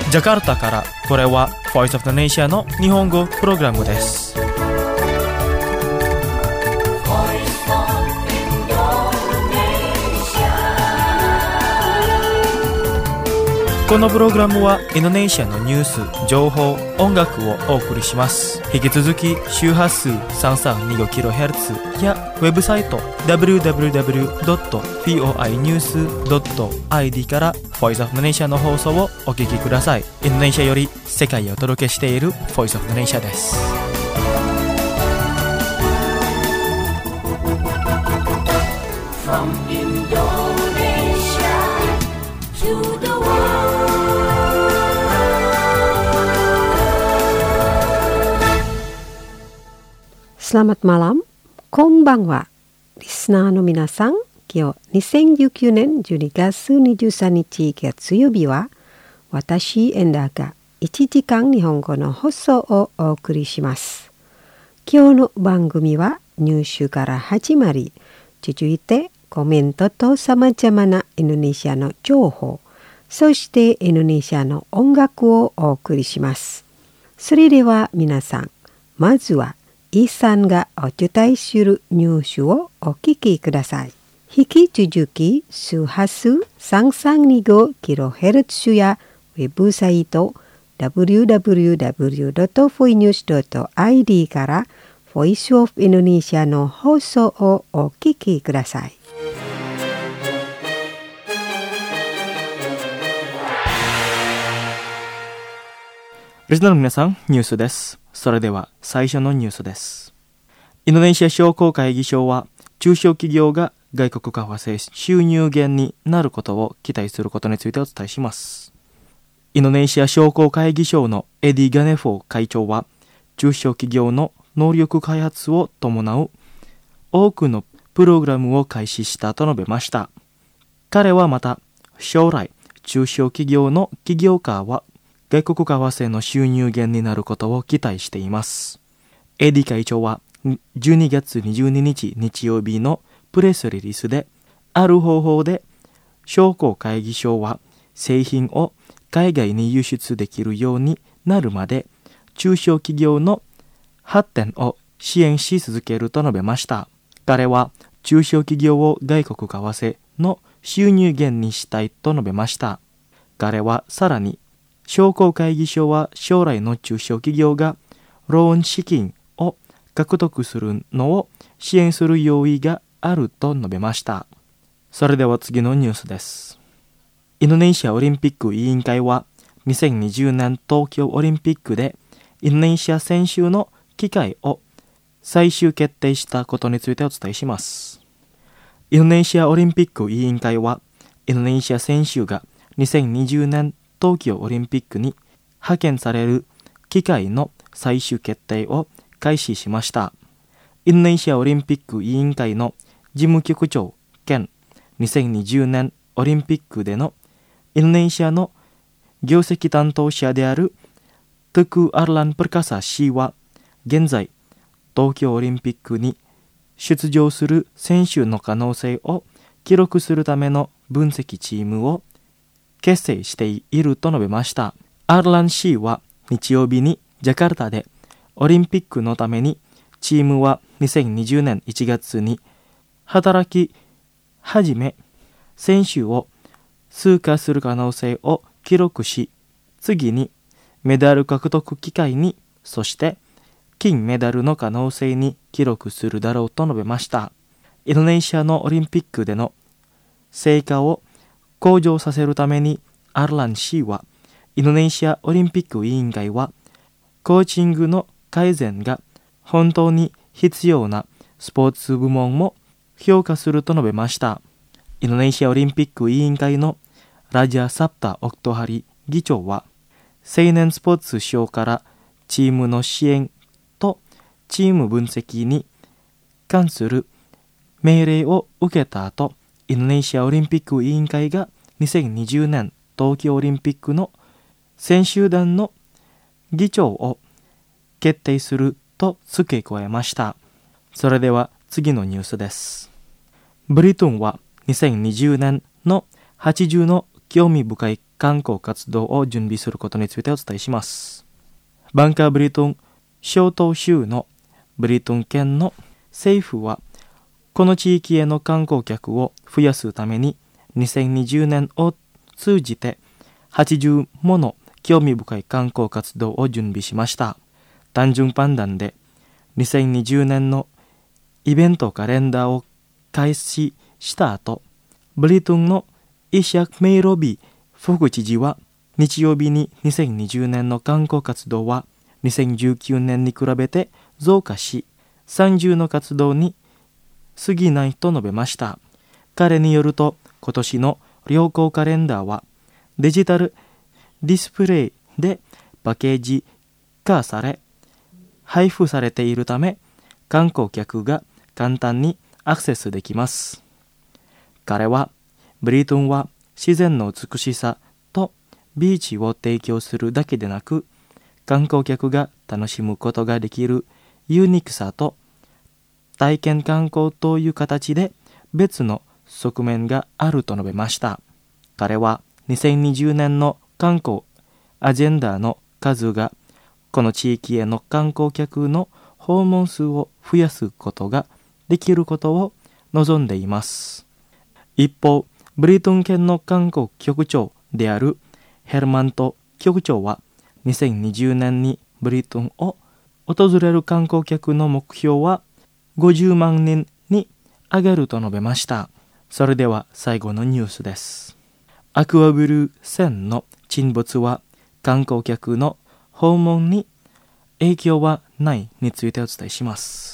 ジャカルタからこれは Voice of the Nation の日本語プログラムです。このプログラムはインドネシアのニュース、情報、音楽をお送りします。引き続き周波数 3325kHz やウェブサイト www.voinews.id から Voice of the Nation の放送をお聞きください。インドネシアより世界をお届けしている Voice of the Nation です。From Indonesia to the Selamat malam, こんばんは。リスナーの皆さん、今日2019年12月23日月曜日は、私エンダーが1時間日本語の放送をお送りします。今日の番組はニュースから始まり、続いてコメントとさまざまなインドネシアの情報、そしてインドネシアの音楽をお送りします。それでは皆さん、まずはイさんがお伝えするニュースをお聞きください。引き続き周波数 3325kHz やウェブサイト www.voinews.id からVoice of Indonesia の放送をお聞きください。 リスナーの皆さん、ニュースです。それでは最初のニュースです。インドネシア商工会議所は中小企業が外国為替収入源になることを期待することについてお伝えします。インドネシア商工会議所のエディ・ガネフォー会長は中小企業の能力開発を伴う多くのプログラムを開始したと述べました。彼はまた将来中小企業の起業家は外国為替の収入源になることを期待しています。エディ会長は12月22日日曜日のプレスリリースで、ある方法で商工会議所は製品を海外に輸出できるようになるまで中小企業の発展を支援し続けると述べました。彼は中小企業を外国為替の収入源にしたいと述べました。彼はさらに商工会議所は将来の中小企業がローン資金を獲得するのを支援する用意があると述べました。それでは次のニュースです。インドネシアオリンピック委員会は2020年東京オリンピックでインドネシア選手の機会を最終決定したことについてお伝えします。インドネシアオリンピック委員会はインドネシア選手が2020年東京オリンピックに派遣される機会の最終決定を開始しました。インドネシアオリンピック委員会の事務局長兼2020年オリンピックでのインドネシアの業績担当者であるトゥク・アルラン・プルカサ氏は現在東京オリンピックに出場する選手の可能性を記録するための分析チームを結成していると述べました。アルラン氏は日曜日にジャカルタでオリンピックのためにチームは2020年1月に働き始め、選手を通過する可能性を記録し、次にメダル獲得機会に、そして金メダルの可能性に記録するだろうと述べました。インドネシアのオリンピックでの成果を向上させるためにアルラン氏はインドネシアオリンピック委員会はコーチングの改善が本当に必要なスポーツ部門も評価すると述べました。インドネシアオリンピック委員会のラジャ・サプタ・オクトハリ議長は青年スポーツ省からチームの支援とチーム分析に関する命令を受けた後、インドネシアオリンピック委員会が2020年東京オリンピックの選手団の議長を決定すると付け加えました。それでは次のニュースです。ブリトンは2020年の80の興味深い観光活動を準備することについてお伝えします。バンカーブリトン小島州のブリトン県の政府はこの地域への観光客を増やすために2020年を通じて80もの興味深い観光活動を準備しました。単純パンダンで2020年のイベントカレンダーを開始した後、ブリトンのイシャク・メイロビ副知事は日曜日に2020年の観光活動は2019年に比べて増加し、30の活動に過ぎないと述べました。彼によると、今年の旅行カレンダーはデジタルディスプレイでパッケージ化され、配布されているため、観光客が簡単にアクセスできます。彼は、ブリトンは自然の美しさとビーチを提供するだけでなく、観光客が楽しむことができるユニークさと体験観光という形で別の側面があると述べました。彼は2020年の観光アジェンダの数がこの地域への観光客の訪問数を増やすことができることを望んでいます。一方、ブリトン県の観光局長であるヘルマント局長は2020年にブリトンを訪れる観光客の目標は50万人に上げると述べました。それでは最後のニュースです。アクアブルー船の沈没は観光客の訪問に影響はないについてお伝えします。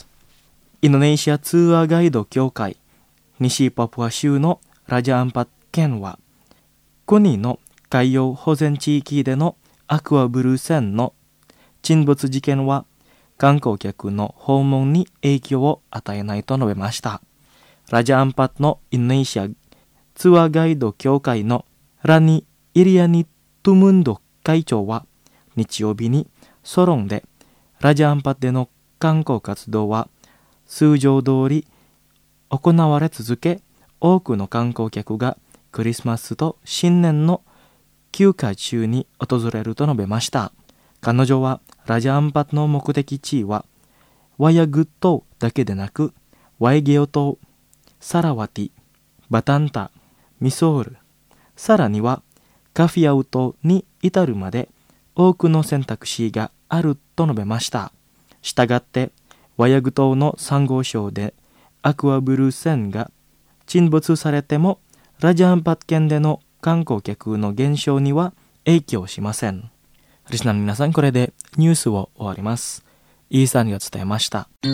インドネシアツアーガイド協会西パプア州のラジャアンパット県は国の海洋保全地域でのアクアブルー船の沈没事件は観光客の訪問に影響を与えないと述べました。ラジャアンパットのインドネシアツアーガイド協会のラニ・イリアニ・トゥムンド会長は日曜日にソロンでラジャアンパットでの観光活動は通常通り行われ続け、多くの観光客がクリスマスと新年の休暇中に訪れると述べました。彼女はラジャアンパットの目的地はワヤグッ島だけでなくワイゲオ島、サラワティ、バタンタ、ミソール、さらにはカフィアウ島に至るまで多くの選択肢があると述べました。したがってワヤグ島のサンゴ礁でアクアブルー船が沈没されてもラジャアンパット県での観光客の減少には影響しません。リスナーの皆さん、これでニュースを終わります。イーサンが伝えました。リ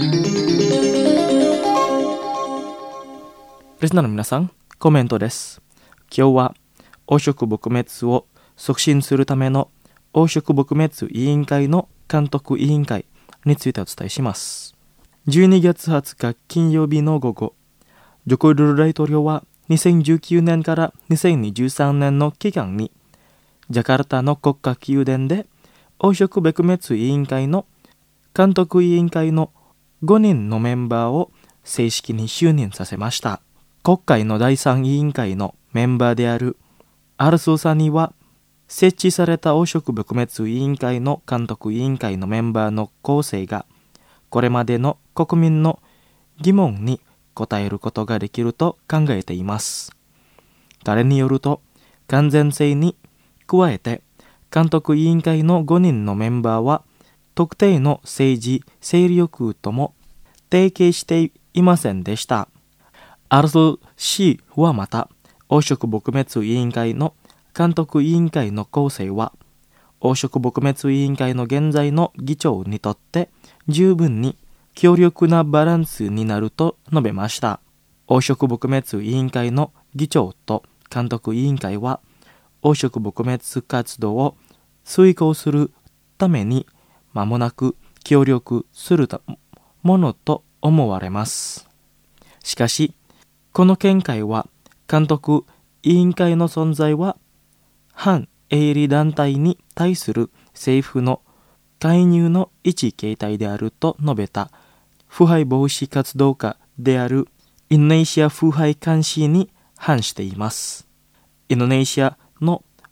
スナーの皆さん、コメントです。今日は黄色撲滅を促進するための黄色撲滅委員会の監督委員会についてお伝えします。12月20日金曜日の午後、ジョコ・ウィドド大統領は2019年から2023年の期間にジャカルタの国家宮殿で黄色撲滅委員会の監督委員会の5人のメンバーを正式に就任させました。国会の第3委員会のメンバーであるアルソーサには設置された黄色撲滅委員会の監督委員会のメンバーの構成がこれまでの国民の疑問に答えることができると考えています。彼によると、完全性に加えて監督委員会の5人のメンバーは特定の政治勢力とも提携していませんでした。アルソ氏はまた黄色撲滅委員会の監督委員会の構成は黄色撲滅委員会の現在の議長にとって十分に強力なバランスになると述べました。黄色撲滅委員会の議長と監督委員会は黄色撲滅活動を遂行するために間もなく協力するものと思われます。しかし、この見解は監督委員会の存在は反営利団体に対する政府の介入の一形態であると述べた腐敗防止活動家であるインドネシア腐敗監視に反しています。インドネシアの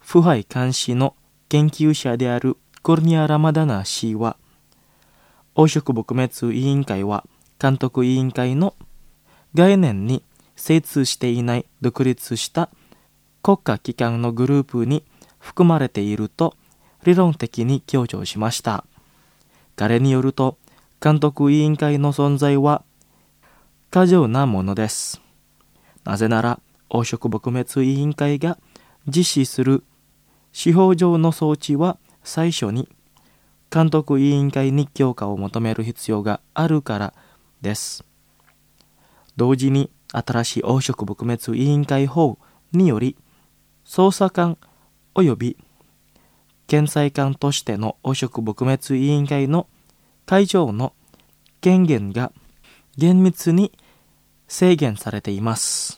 腐敗監視の研究者であるコルニア・ラマダナ氏は、黄色撲滅委員会は監督委員会の概念に精通していない独立した国家機関のグループに含まれていると理論的に強調しました。彼によると、監督委員会の存在は過剰なものです。なぜなら、黄色撲滅委員会が実施する司法上の装置は最初に監督委員会に強化を求める必要があるからです。同時に新しい黄色撲滅委員会法により、捜査官及び検裁官としての黄色撲滅委員会の会長の権限が厳密に制限されています。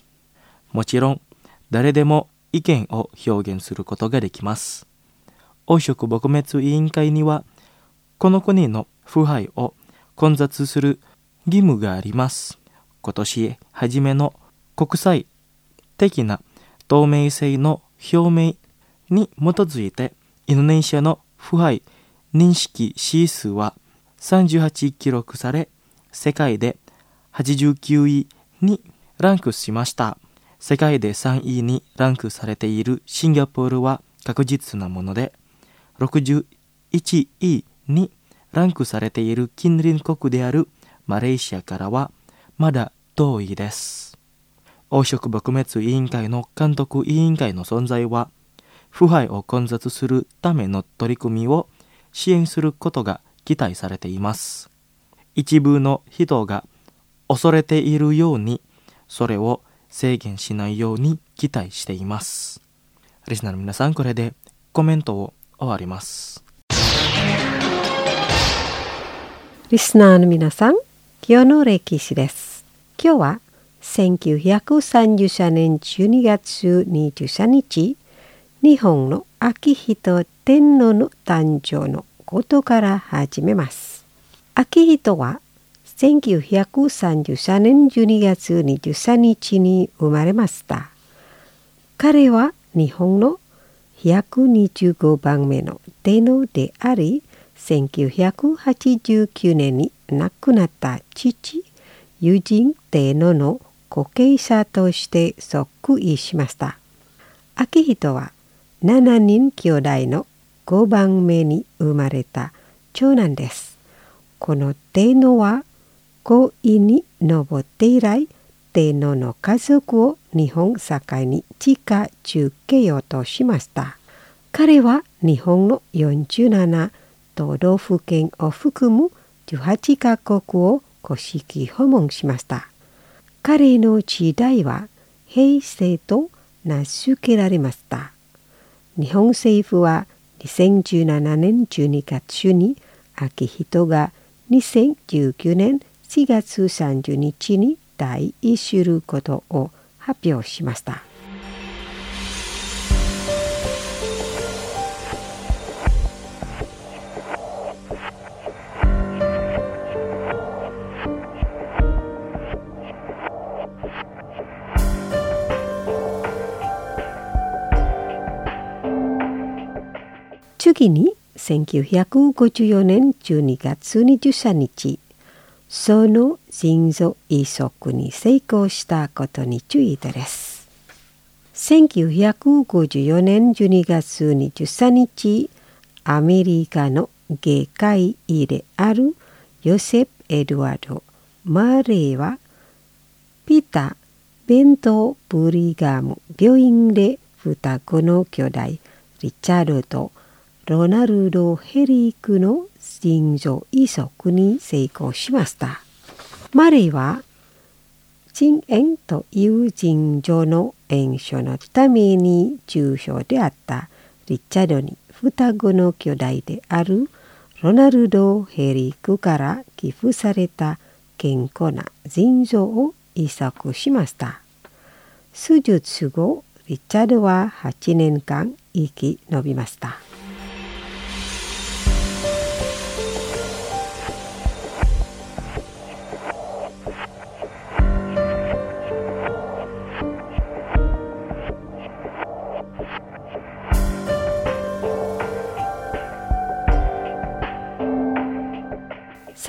もちろん、誰でも意見を表現することができます。黄色撲滅委員会には、この国の腐敗を根絶する義務があります。今年初めの国際的な透明性の表明に基づいて、インドネシアの腐敗認識指数は38記録され、世界で89位にランクしました。世界で3位にランクされているシンガポールは確実なもので、61位にランクされている近隣国であるマレーシアからはまだ遠いです。黄色撲滅委員会の監督委員会の存在は、腐敗を根絶するための取り組みを支援することが期待されています。一部の人が恐れているように、それを制限しないように期待しています。リスナーの皆さん、これでコメントを終わります。 リスナーの皆さん、今日の歴史です。今日は1933年12月23日、日本の昭仁天皇の誕生のことから始めます。昭仁は1933年12月23日に生まれました。彼は日本の125番目の天皇であり、1989年に亡くなった父、友人天皇の後継者として即位しました。昭仁は7人兄弟の5番目に生まれた長男です。この天皇は皇位に上って以来、天皇の家族を日本社会に近づけようとしました。彼は日本の47都道府県を含む18カ国を公式訪問しました。彼の時代は平成と名付けられました。日本政府は2017年12月に昭仁が2019年4月30日に退位することを発表しました。次に1954年12月23日、その腎臓移植に成功したことについてです。1954年12月23日、アメリカの外科医であるヨセフ・エドワード・マーレーは、ピター・ベント・ブリガム病院で双子の兄弟、リチャードとロナルド・ヘリークの腎臓移植に成功しました。マレーは腎炎という腎臓の炎症のために重症であったリチャードに双子の兄弟であるロナルド・ヘリークから寄付された健康な腎臓を移植しました。手術後、リチャードは8年間生き延びました。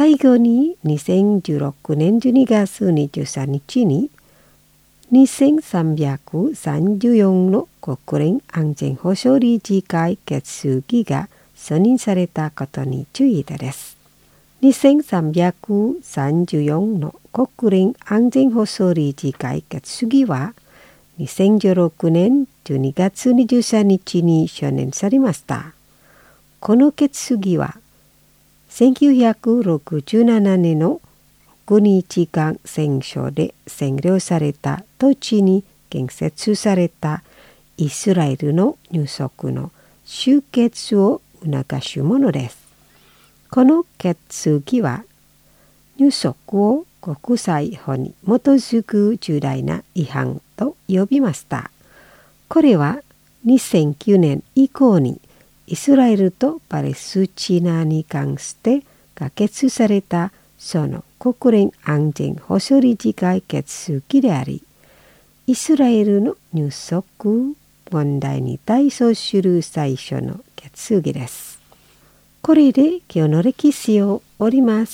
最後に2016年12月23日に2334の国連安全保障理事会決議が承認されたことについてです。2334の国連安全保障理事会決議は2016年12月23日に承認されました。この決議は1967年の6日間戦争で占領された土地に建設されたイスラエルの入植の終結を促すものです。この決議は入植を国際法に基づく重大な違反と呼びました。これは2009年以降にイスラエルとパレスチナに関して可決されたその国連安全保障理事会決議であり、イスラエルの入植問題に対処する最初の決議です。これで今日の歴史を終わります。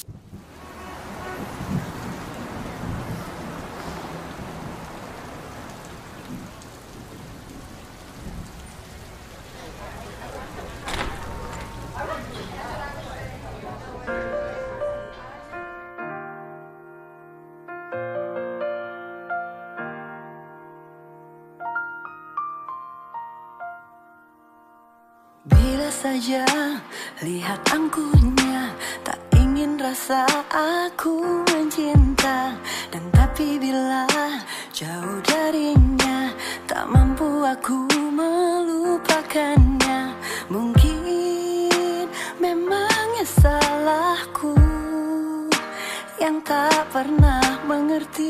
Bila saja lihat angkuhnya, tak ingin rasa aku mencinta. Dan tapi bila jauh darinya, tak mampu aku melupakannya. Mungkin memangnya salahku yang tak pernah mengerti.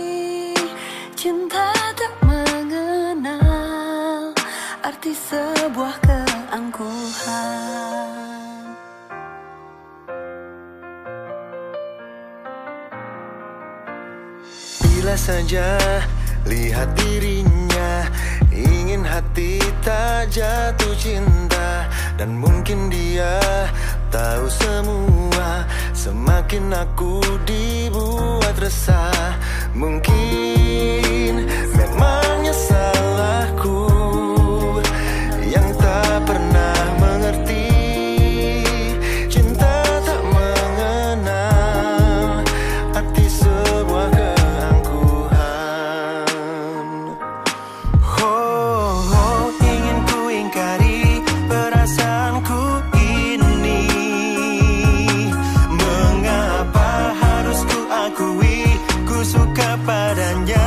Cinta tak mengenal arti sebuah keangkuhan. Bila saja lihat dirinya, ingin hati tak jatuh cinta. Dan mungkin dia tahu semua, semakin aku dibuat resah. Mungkin memangnya salahku yang tak pernah mengerti. Cinta tak mengenal arti sebuah keangkuhan. Oh, ingin ku ingkari perasaanku ini. Mengapa harus ku akui ku suka padanya?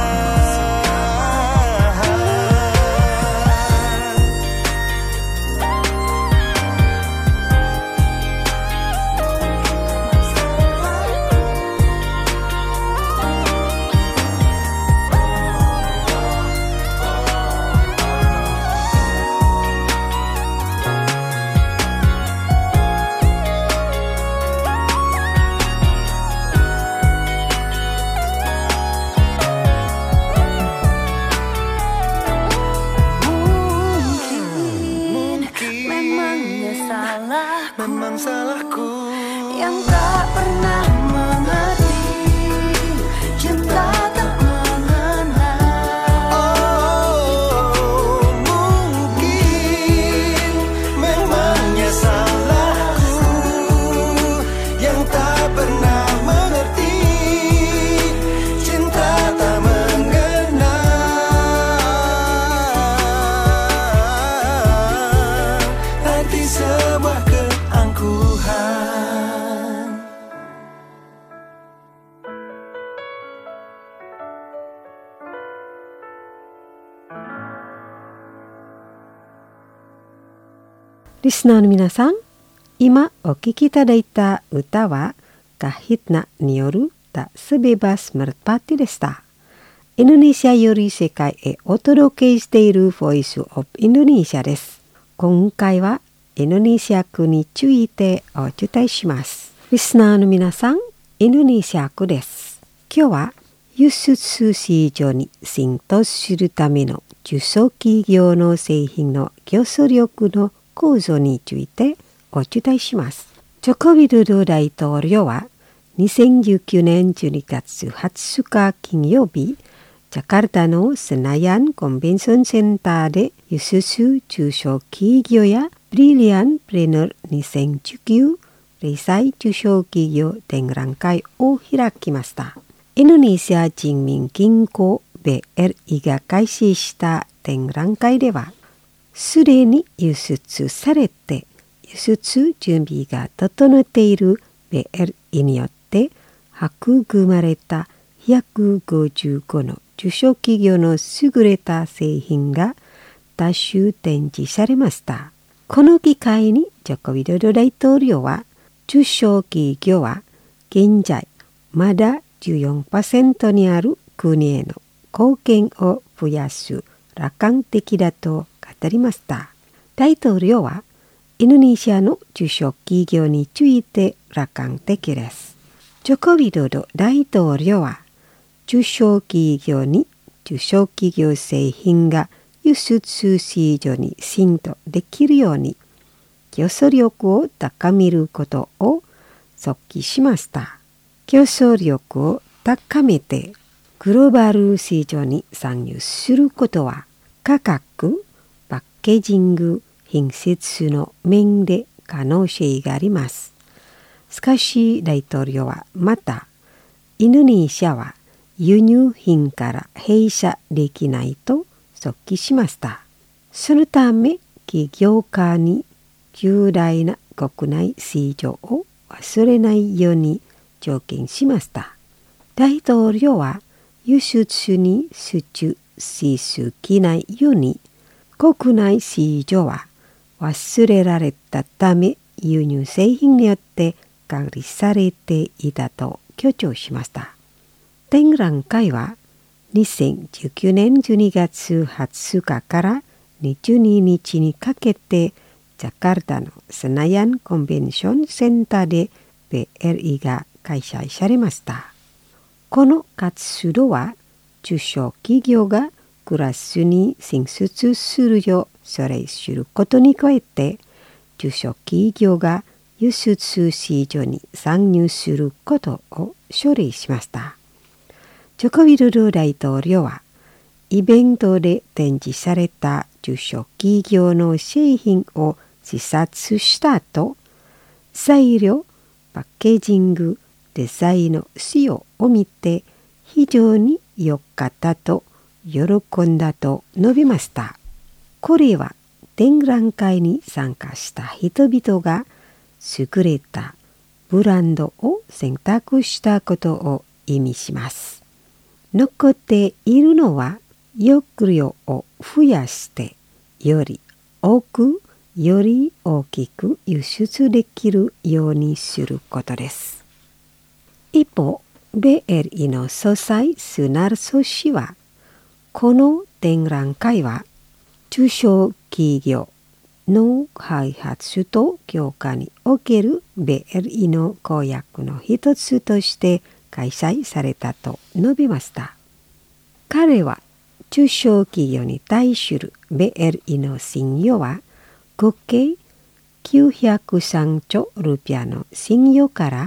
Memang salahku yang tak pernah mengerti. Cinta tak mengenal. Oh, mungkin memangnya salahku yang tak pernah mengerti. Cinta tak mengenal arti sebuah keangkuhan. Listenerの皆さん、今お聴きいただいた歌はKahitnaによるTak Sebebas Merpatiでした。インドネシアより世界へお届けしているボイスオブインドネシアです。今回はインドネシア語についてお伝えします。リスナーの皆さん、インドネシア語です。今日は輸出市場に浸透するための中小企業の製品の競争力の構造についてお伝えします。ジョコビドド大統領は 2019年12月20日金曜日、ジャカルタのセナヤンコンベンションセンターでユスス中小企業やブリリアンプレナー2019零細中小企業展覧会を開きました。インドネシア人民銀行 BRI が開始した展覧会では、すでに輸出されて輸出準備が整っている BRI によって育まれた155の中小企業の優れた製品が多種展示されました。この機会にジョコ・ウィドド大統領は、中小企業は現在まだ 14% にある国への貢献を増やす楽観的だと語りました。大統領はインドネシアの中小企業について楽観的です。ジョコ・ウィドド大統領は、中小企業に中小企業製品が輸出市場に浸透できるように競争力を高めることを促起しました。競争力を高めてグローバル市場に参入することは価格、パッケージング、品質の面で可能性があります。しかし大統領はまた、インドネシアは輸入品から閉鎖できないと促起しました。そのため企業家に巨大な国内市場を忘れないように条件しました。大統領は輸出に集中しすぎないように、国内市場は忘れられたため輸入製品によって管理されていたと強調しました。展覧会は2019年12月20日から22日にかけてジャカルタのセナヤンコンベンションセンターで BRI が開催されました。この活動は中小企業がクラスに進出するよう奨励することに加えて、中小企業が輸出市場に参入することを奨励しました。ジョコ・ウィドド大統領は、イベントで展示された中小企業の製品を視察した後、材料、パッケージング、デザインの仕様を見て非常に良かったと喜んだと述べました。これは展覧会に参加した人々が優れたブランドを選択したことを意味します。残っているのは抑量を増やしてより多くより大きく輸出できるようにすることです。一方、BRIの総裁スナルソ氏は、この展覧会は中小企業の開発と強化における BRI の公約の一つとして開催されたと述べました。彼は中小企業に対する BRI の信用は合計903兆ルピアの信用から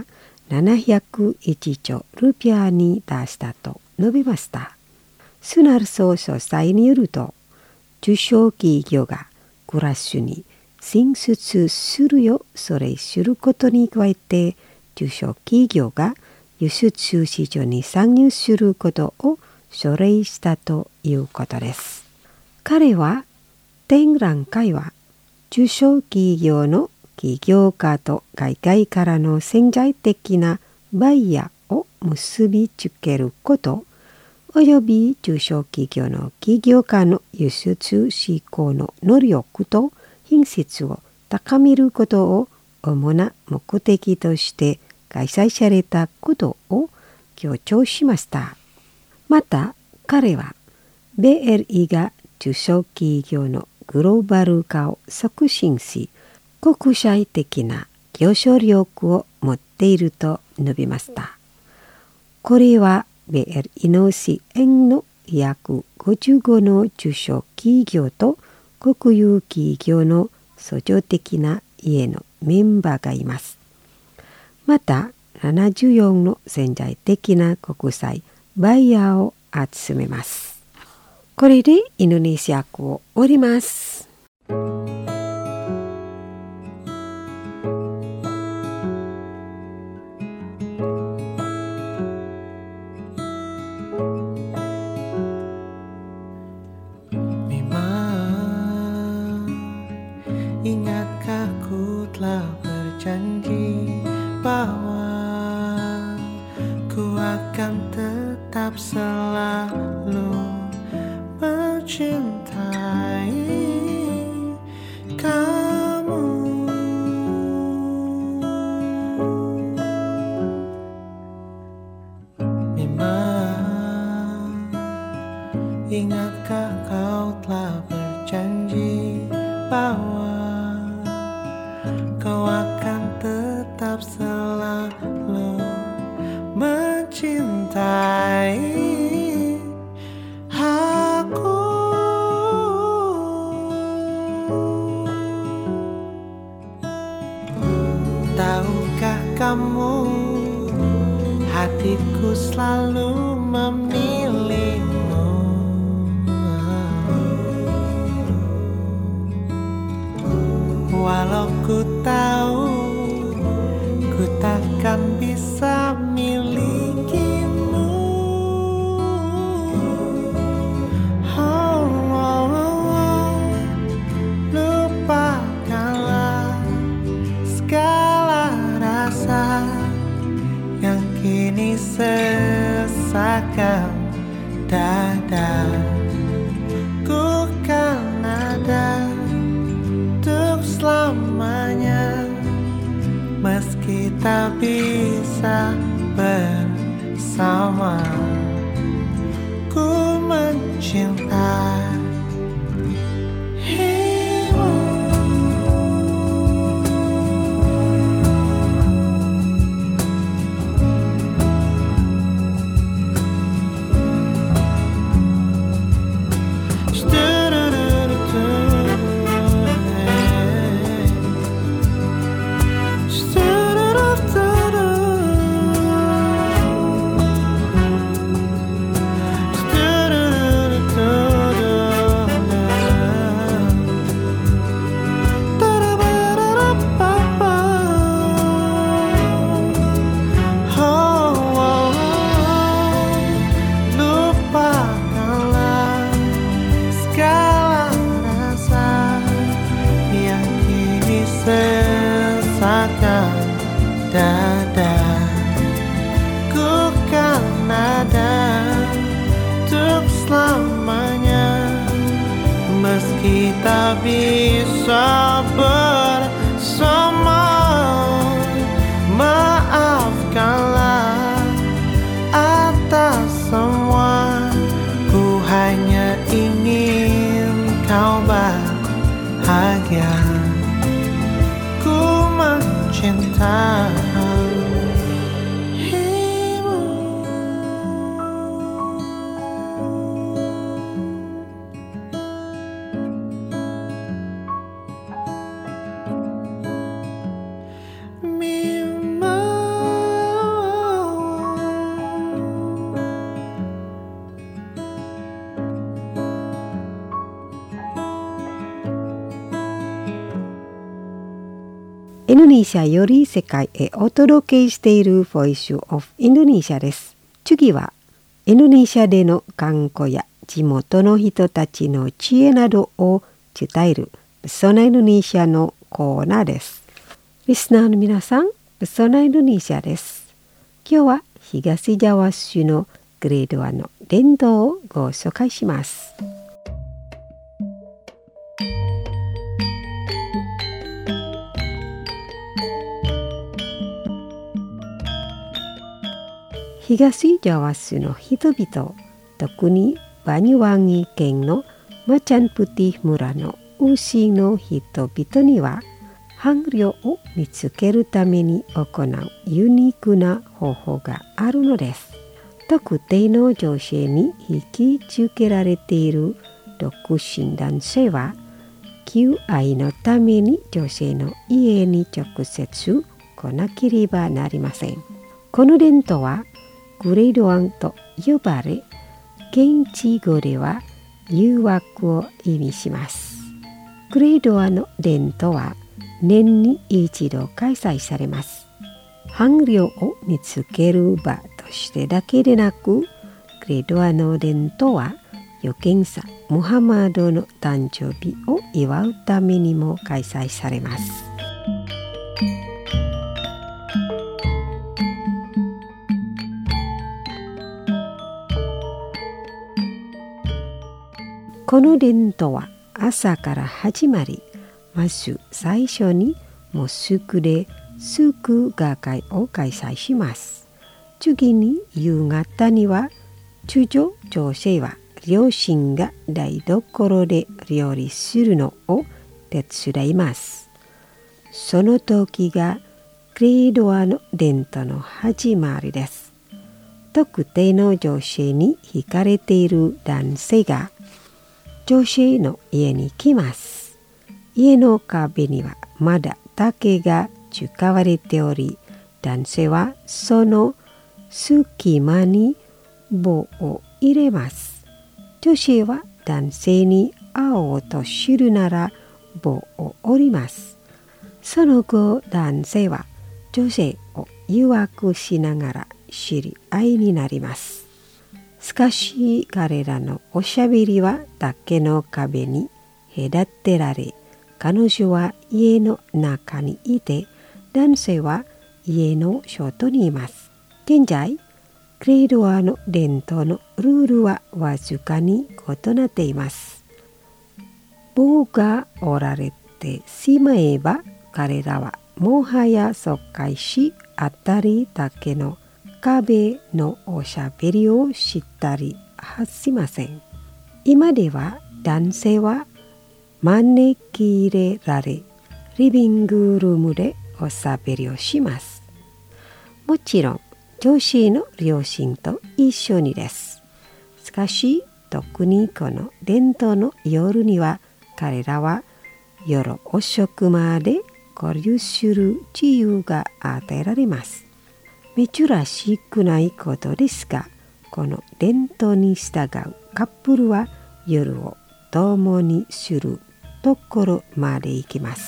701兆ルピアに達したと述べました。スナルソ総裁によると、中小企業がクラスに進出するよう奨励することに加えて、中小企業が輸出市場に参入することを奨励したということです。彼は、展覧会は中小企業の起業家と海外からの潜在的なバイヤーを結びつけること、および中小企業の起業家の輸出志向の能力と品質を高めることを主な目的として開催されたことを強調しました。また彼は BRI が中小企業のグローバル化を促進し、国際的な競争力を持っていると述べました。これはBRIの支援の約55の中小企業と国有企業の訴状的な家のメンバーがいます。また 74の潜在的な国際バイヤーを集めます。これでインドネシア語を終わります。 Ingatkah ku telah berjanji bahwa ku akan tetap selalu mencintai kamu. Memang ingatkah kau telah berjanji bahwa kau akan tetap selalu mencintai aku. Tahukah kamu, hatiku selalu memilihmu. Walau ku tahu ku takkan bisa milikimu. Lupakanlah segala rasa yang kini sesakkan dada. Ku kan ada selamanya, meski tak bisa bersama. Ku mencintai dada. Ku kan ada untuk selamanya, meski tak bisa bersama. Maafkanlah atas semua, ku hanya ingin kau bahagia. Ku mencintai インドネシアより世界へお届けしているボイスオブインドネシアです。次はインドネシアでの観光や地元の人たちの知恵などを伝えるブソナインドネシアのコーナーです。リスナーの皆さん、ブソナインドネシアです。今日は東ジャワ州のグレード1の伝統をご紹介します。東ジャワ州の人々、特にバニュワンギ県のマチャンプティ村の牛の人々には、伴侶を見つけるために行うユニークな方法があるのです。特定の女性に引きつけられている独身男性は、求愛のために女性の家に直接来なければなりません。 この伝統はグレードワンと呼ばれ、現地語では誘惑を意味します。グレードワンの伝統は年に一度開催されます。伴侶を見つける場としてだけでなく、グレードワンの伝統は預言者ムハンマドの誕生日を祝うためにも開催されます。この伝統は朝から始まり、まず最初にモスクで祝賀会を開催します。次に夕方には女性は両親が台所で料理するのを手伝います。その時がグレードワンの伝統の始まりです。特定の女性に惹かれている男性が女性の家に来ます。家の壁にはまだ竹が使われており、男性はその隙間に棒を入れます。女性は男性に会おうとするなら棒を折ります。その後、男性は女性を誘惑しながら知り合いになります。しかし彼らのおしゃべりは竹の壁に隔てられ、彼女は家の中にいて、男性は家の外にいます。現在、グレードワンの伝統のルールはわずかに異なっています。棒が折られてしまえば、彼らはもはや疎開し、当たり竹の壁のおしゃべりをしたりはしません。今では男性は招き入れられ、リビングルームでおしゃべりをします。もちろん女性の両親と一緒にです。しかし特にこの伝統の夜には、彼らは夜遅くまで交流する自由が与えられます。珍しくないことですが、この伝統に従うカップルは夜を共にするところまで行きます。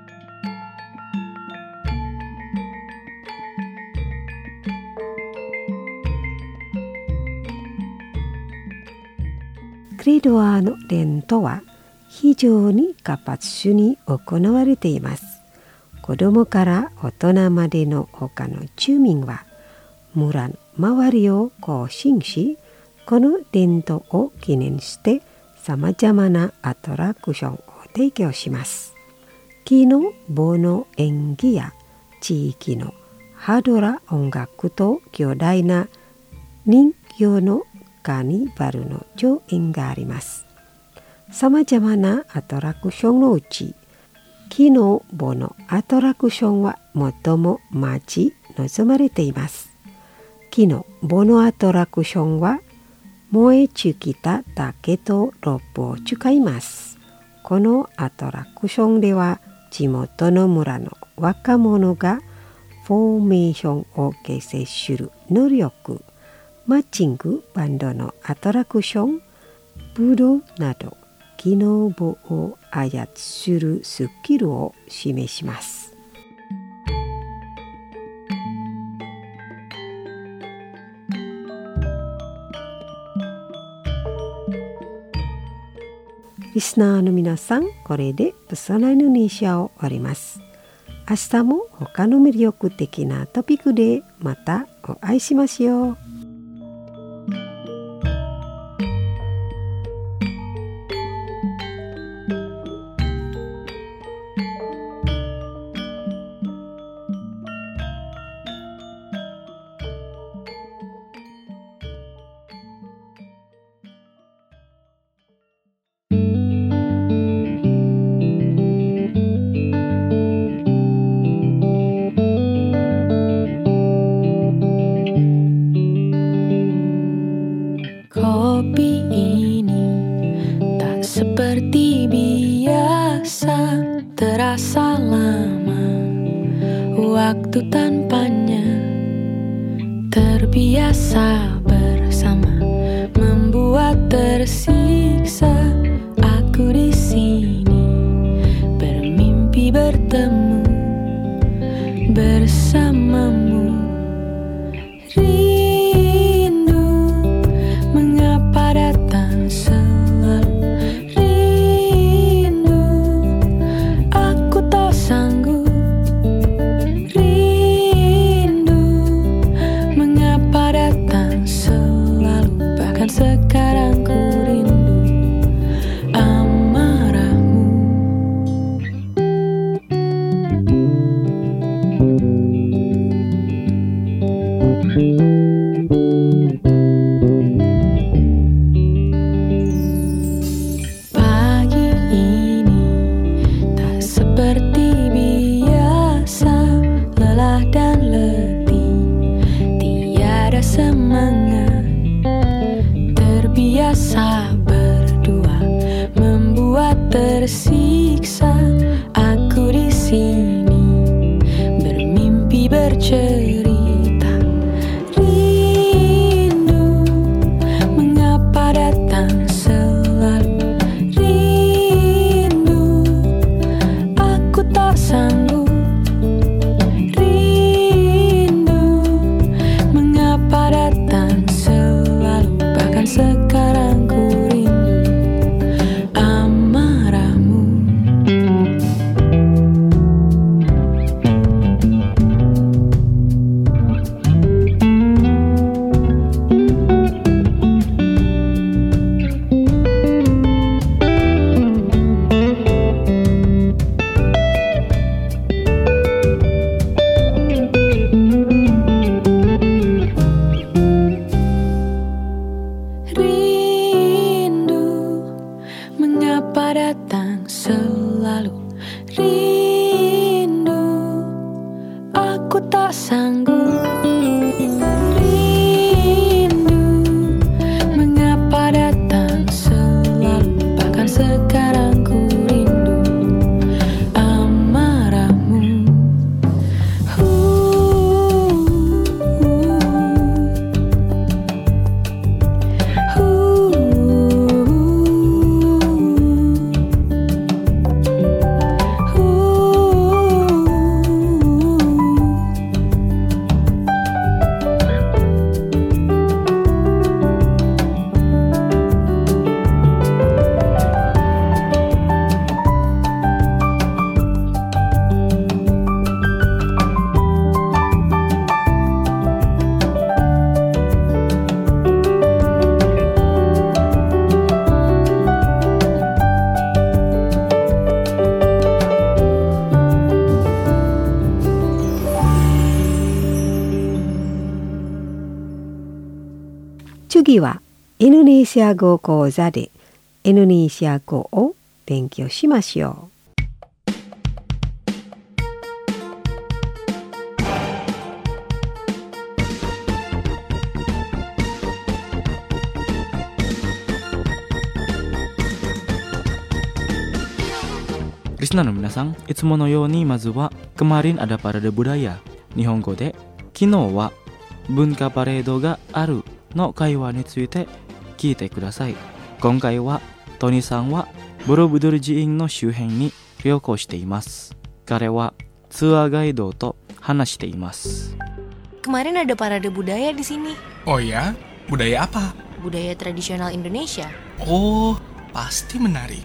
グレードワンの伝統は非常に活発に行われています。子供から大人までの他の住民は村の周りを行進し、この伝統を記念してさまざまなアトラクションを提供します。木の棒の演技や地域のハドラ音楽と巨大な人形のカーニバルの上演があります。さまざまなアトラクションのうち、木の棒のアトラクションは最も待ち望まれています。木の棒のアトラクションは燃え尽きた竹とロープを使います。このアトラクションでは地元の村の若者がフォーメーションを形成する能力、マッチングバンドのアトラクション、武道など木の棒を操るスキルを示します。リスナーの皆さん、これでプソナインドネシアを終わります。明日も他の魅力的なトピックでまたお会いしましょう。 Kopi ini tak seperti biasa, terasa lama waktu tanpanya. terbiasa bersama, membuat tersiksa. Aku di sini bermimpi bertemu bersamamu. Rindu mengapa datang selalu. Rindu aku tak sanggup. Rindu mengapa datang selalu. Bahkan sekarang ku rindu amarahmu. Pagi ini tak seperti biasa, lelah dan letih, tiada semangat. Terbiasa berdua, membuat tersiksa. Aku di sini bermimpi bercerita. Rindu mengapa datang selalu. Rindu aku tak sanggup. Rindu mengapa datang selalu. Bahkan sekarang ku rindu amarahmu. Rindu mengapa datang selalu. Rindu aku tak sanggup. Rindu mengapa datang selalu. Bahkan sekarang ku rindu amarahmu. Tsugi wa Indonesia語講座でインドネシア語を勉強しましょう。 リスナーの皆さん、いつものようにまずはkemarin ada parade budaya。日本語で昨日は文化パレードがあるの会話について聞いてください。今回はトニさんはボロブドゥル寺院の周辺に旅行しています。彼はツアーガイドと話しています。 Kemarin ada parade budaya di sini. Oh ya? Budaya apa? Budaya tradisional Indonesia. Oh, pasti menarik.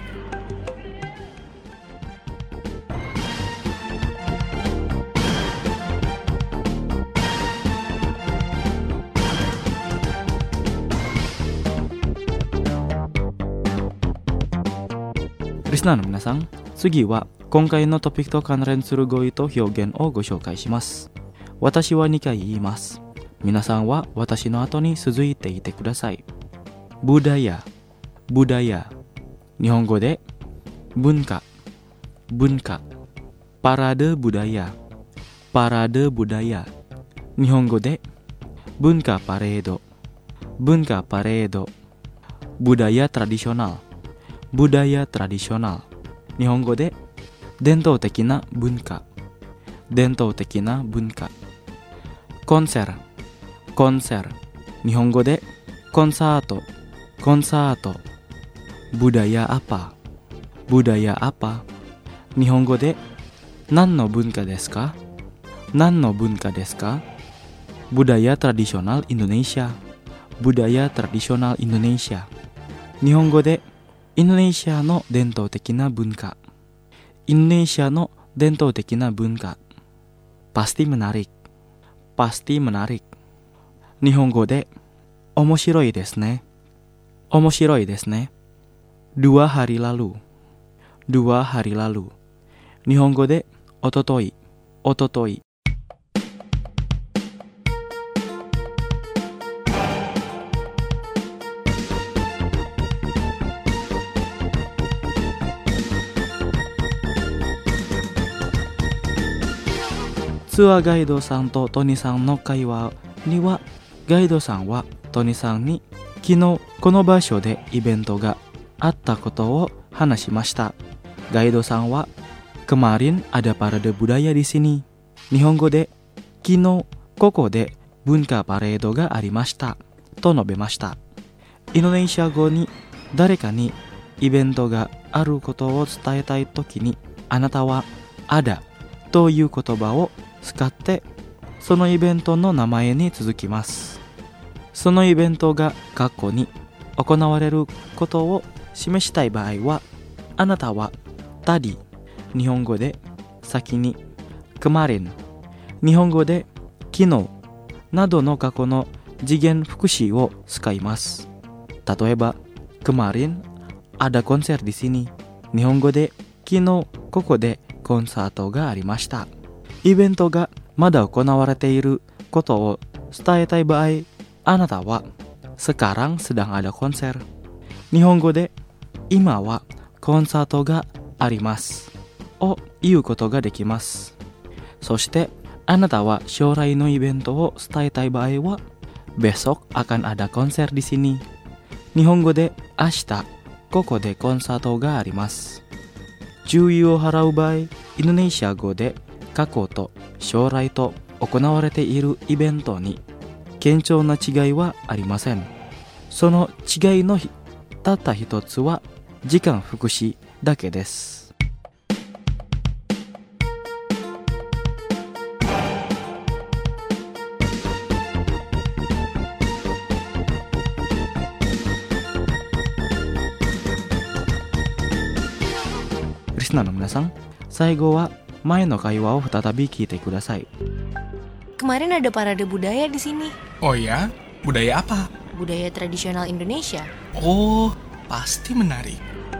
Listenerの皆さん、次は今回のトピックと関連する語彙と表現をご紹介します。私は2回言います。皆さんは私の後に続いていてください。budaya、budaya。日本語で文化、文化。parade budaya、parade budaya。日本語で文化パレード、文化パレード。budaya tradisional、budaya tradisional。日本語で伝統的な文化、伝統的な文化。konser、 konser. Nihongo de konsato. Konsato. Budaya apa? Budaya apa? Nihongo de nan no bunka desu ka? Nan no bunka desu ka? Budaya tradisional Indonesia. Budaya tradisional Indonesia. Nihongo de Indonesia no dentou tekina bunka. Indonesia no dentou tekina bunka. Pasti menarik. Pasti menarik. Nihongo de omoshiroi desu ne. Omoshiroi desu ne. 2 hari lalu. 2 hari lalu. Nihongo de ototoi. Ototoi.ツアーガイドさんとトニさんの会話には、ガイドさんはトニさんに昨日この場所でイベントがあったことを話しました。ガイドさんはkemarin ada parade budaya di sini. Nihongo de kino koko de bunka paradeがありましたと述べました。インドネシア語に誰かにイベントがあることを伝えたいときに、あなたはadaという言葉を使ってそのイベントの名前に続きます。そのイベントが過去に行われることを示したい場合は、あなたはtadi、日本語で先に、kemarin、日本語で昨日などの過去の次元副詞を使います。例えば、kemarin ada konser di sini。日本語で昨日ここでコンサートがありました。イベントがまだ行われていることを伝えたい場合、あなたはsekarang sedang ada konser。日本語で今はコンサートがありますを言うことができます。そしてあなたは将来のイベントを伝えたい場合は、besok akan ada konser di sini。日本語で明日ここでコンサートがあります。注意を払う場合、インドネシア語で過去と将来と行われているイベントに顕著な違いはありません。その違いのたった一つは時間副詞だけです。リスナーの皆さん、最後は前の会話を再び聞いてください。 Kemarin ada parade budaya di sini. Oh ya? Budaya apa? Budaya tradisional Indonesia. Oh, pasti menarik.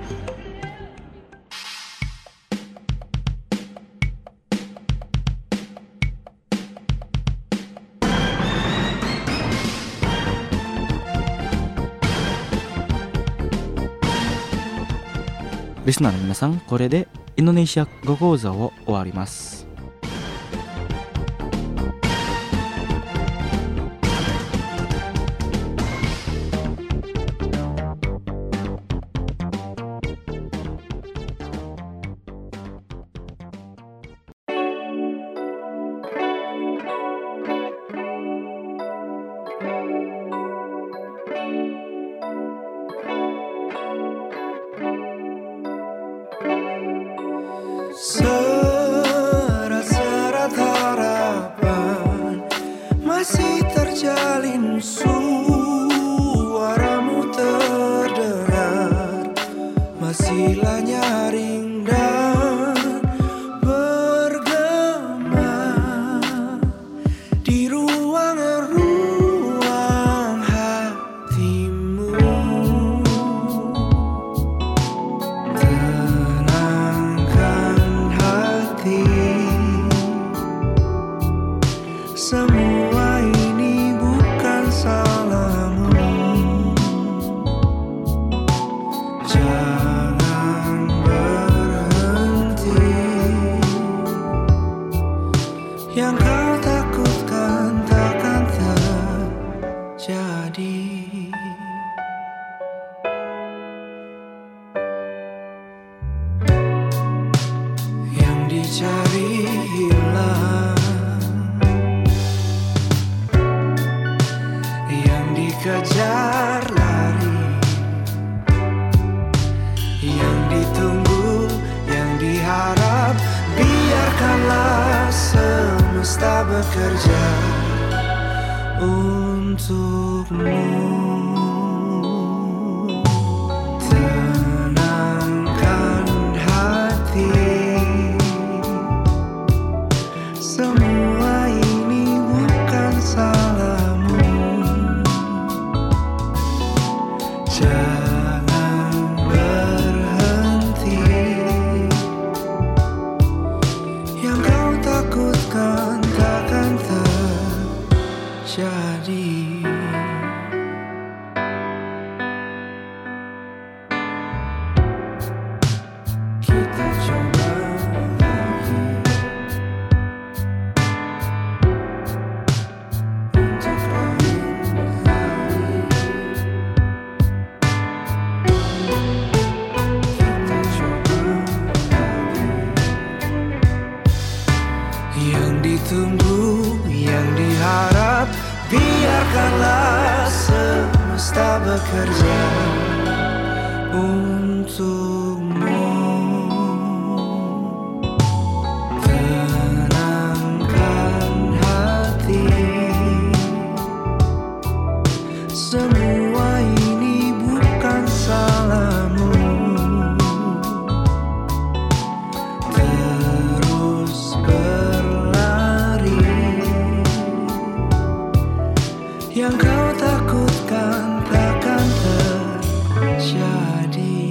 Listener リスナーの皆さん、これでインドネシア語講座を終わります。 kejar lari. Yang ditunggu, yang diharap, biarkanlah semesta bekerja untukmu. Tenangkan hati, semua ini bukan salahmu. Jangan berhenti, yang kau takutkan takkan terjadi. Kita coba lagi untuk lain kali. Kita coba lagi. Yang ditunggu, yang diharap, biarkanlah semesta bekerja untukmu. Tenangkan hati, semua ini bukan salahmu. Terus berlari, yang kau takutkan takkan terjadi.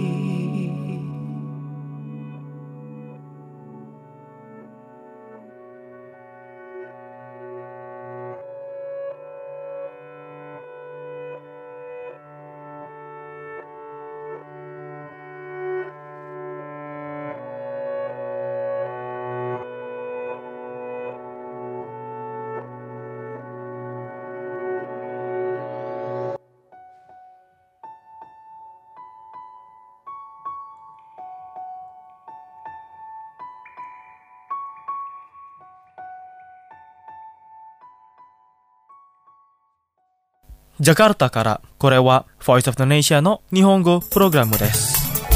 Jakarta から、これは Voice of the Nation の日本語プログラムです。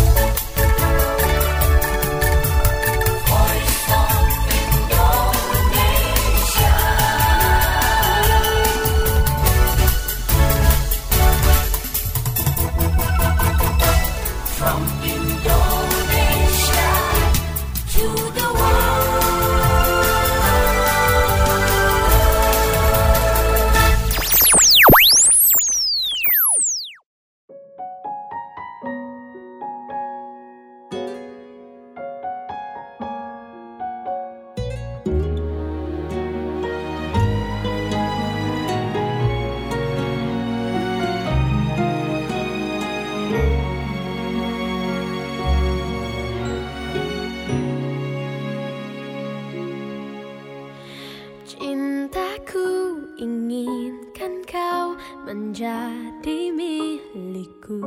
Cintaku, inginkan kau menjadi milikku.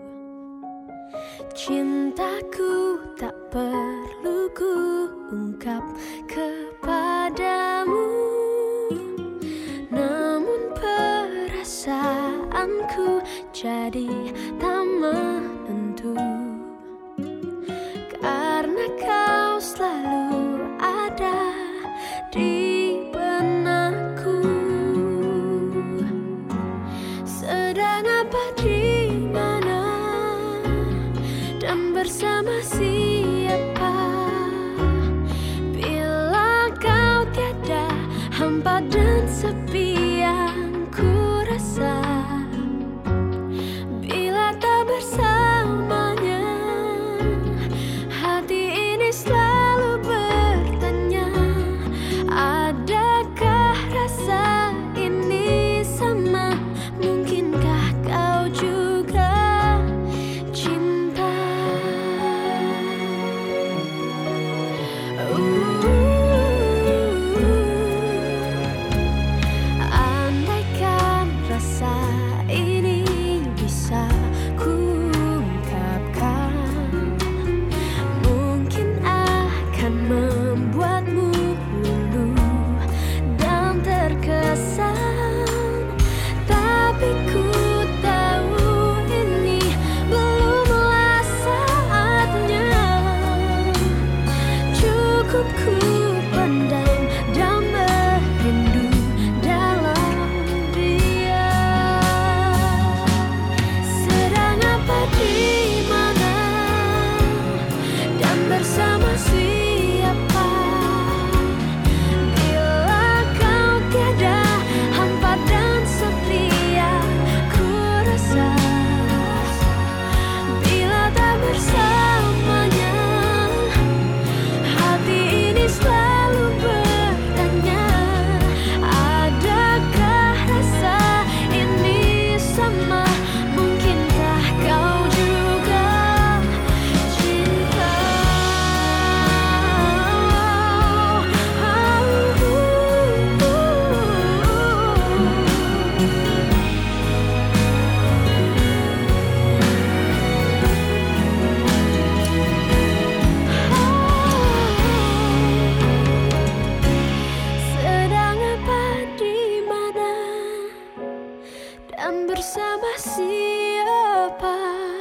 Cintaku tak perlu ku ungkap kepadamu, namun perasaanku jadi tak menentu, karena kau selalu ada di benakku. Sedang apa, di mana, dan bersama siapa? Bila kau tiada, hampa dan sepi yang ku rasa. Bila tak bersamanya, hati ini selalu bertanya, adakah rasa ini sama? Mungkinkah kau juga cinta? bersama siapa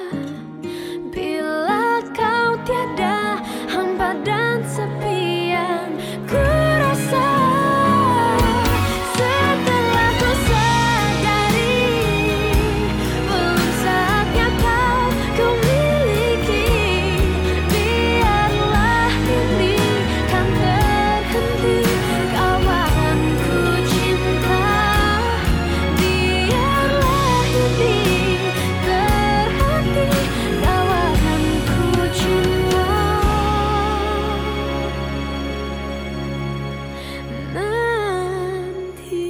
bila kau tiada, hampa dan sepi yang ku rasa. Setelah ku sadari belum saatnya kau miliki, biarlah ini kan terhenti. Kawanku cinta, biarlah ini terhenti. Kawanku cinta, nanti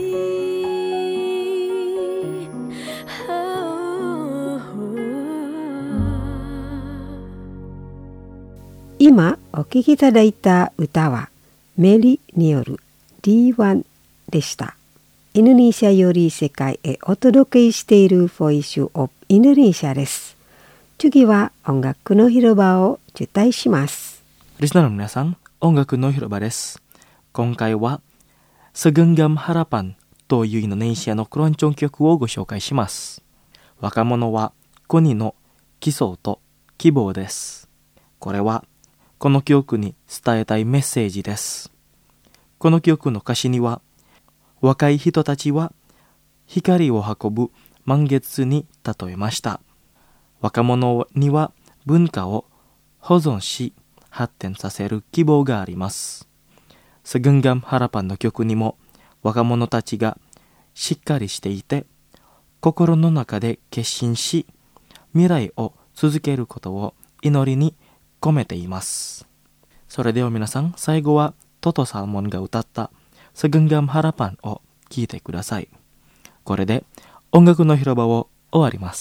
今お聴きいただいた歌はメリによる D1 でした。インドネシアより世界へお届けしているボイスオブインドネシアです。次は音楽の広場を受胎します。 リスナーの皆さん、音楽の広場です。今回はSegenggam Harapanというインドネシアのクロンチョン曲をご紹介します。若者は国の基礎と希望です。これはこの曲に伝えたいメッセージです。この曲の歌詞には、若い人たちは光を運ぶ満月に例えました。若者には文化を保存し発展させる希望があります。Segenggam Harapanの曲にも若者たちがしっかりしていて、心の中で決心し、未来を続けることを祈りに込めています。それでは皆さん、最後はトトサーモンが歌ったSegenggam Harapanを聴いてください。これで音楽の広場を終わります。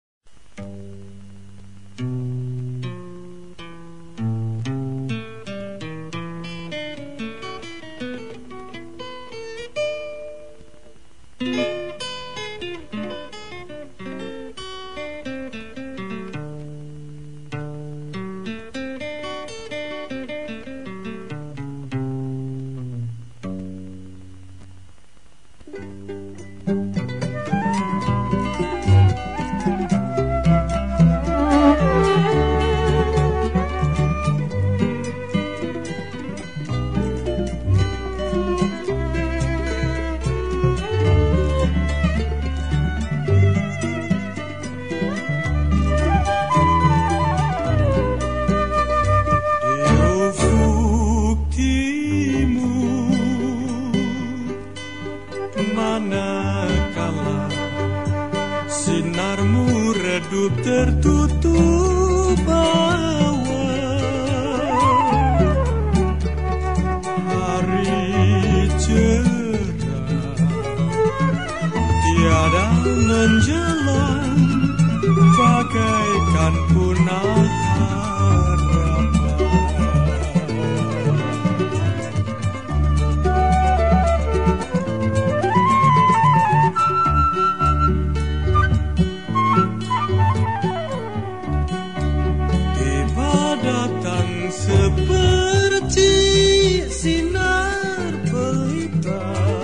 Manakala sinarmu redup tertutup awan, hari cerah tiada menjelang, bagaikan punah harapan. Seperti sinar pelita,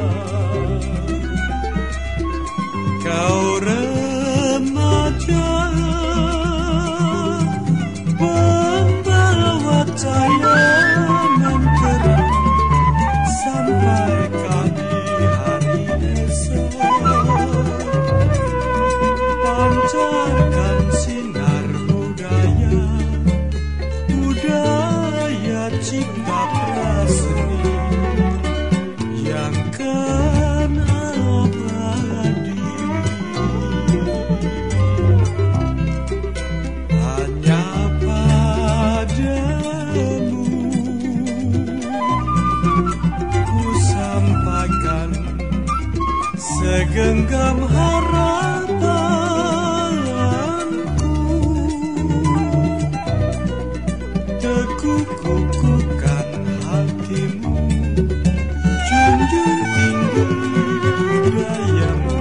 kau remaja membawa tayangan terang sampai di hari esok. Pancarkan sinar budaya cipta praseni yang kan abadi. Hanya padamu ku sampaikan segenggam harapanku. Kukuhkan hatimu, junjung tinggi budayamu,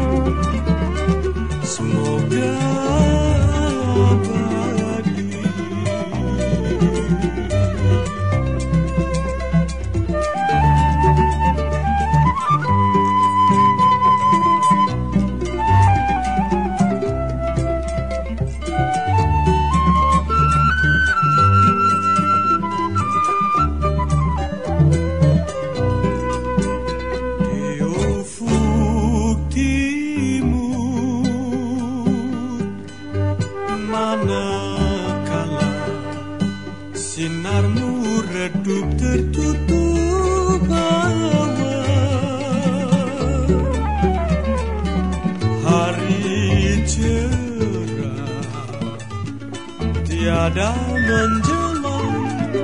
semoga abadi. manakala sinarmu redup tertutup awan, hari cerah tiada menjelang,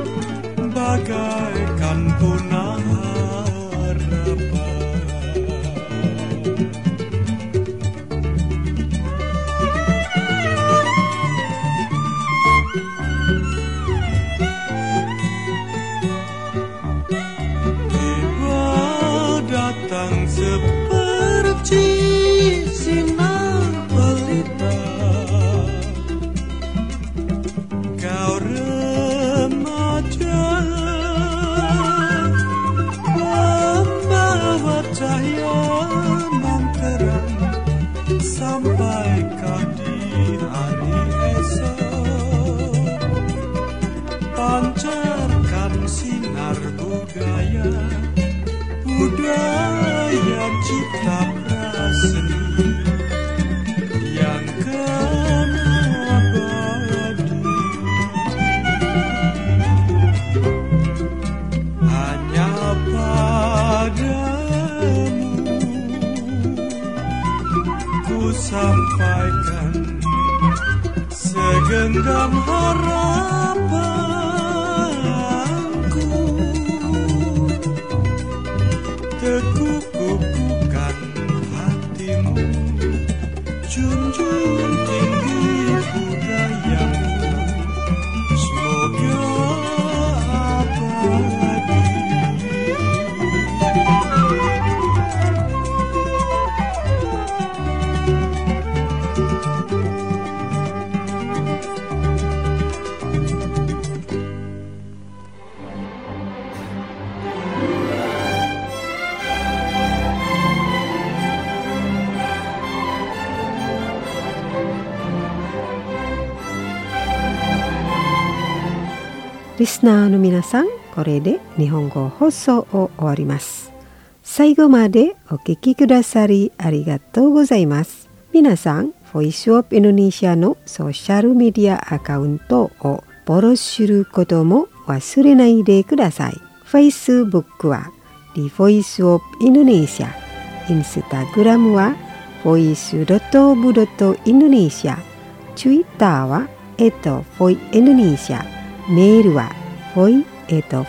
bagaikan punah harapan. Seperti sinar pelita, kau remaja membawa cahaya nan terang sampai kau di hari esok, pancarkan sinar budaya cipta praseni yang kan abadi, hanya padamu ku sampaikan segenggam harapanku. Tekukukan hatimu, junjung tinggi budayamu, semoga abadi. Listenerの皆さん、これで日本語放送を終わります。最後までお聞きくださりありがとうございます。皆さん、Voice of Indonesia のソーシャルメディアアカウントをフォローすることも忘れないでください。Facebook は The Voice of Indonesia、Instagram は voice.of.indonesia、Twitter は@voindonesia、メールは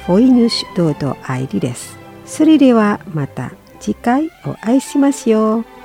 voi@voinews.id です。それではまた次回お会いしましょう。